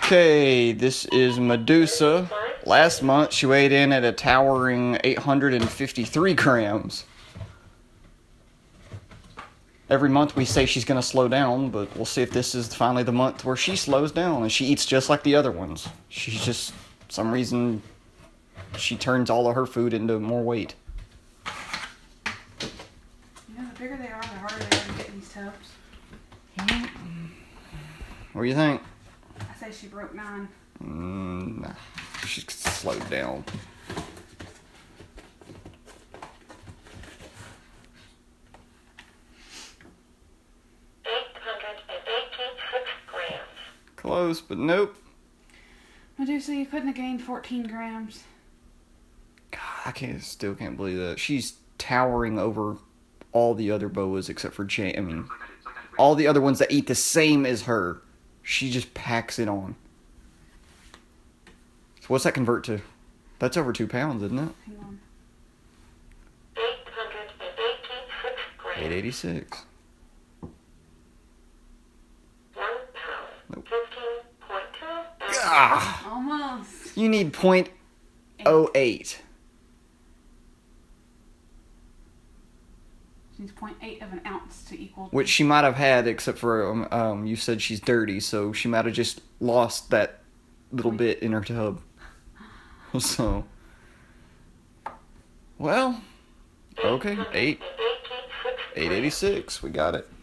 Okay, this is Medusa. Last month, she weighed in at a towering 853 grams. Every month we say she's going to slow down, but we'll see if this is finally the month where she slows down and she eats just like the other ones. She's just, for some reason, she turns all of her food into more weight. You know, the bigger they are, the harder they are to get in these tubs. What do you think? I say she broke 9. Nah, she's slowed down. Close, but nope. Medusa, you couldn't have gained 14 grams. God, still can't believe that. She's towering over all the other boas except for Jane. I mean, all the other ones that eat the same as her. She just packs it on. So what's that convert to? That's over 2 pounds, isn't it? Hang on. 886 grams. 886. 1 pound. Nope. 15.2 ounces. Ah, Almost. you need 0.08. She needs 0.8 of an ounce to equal. Which she might have had, except for you said she's dirty, so she might have just lost that little bit in her tub. So, well, okay, 886, we got it.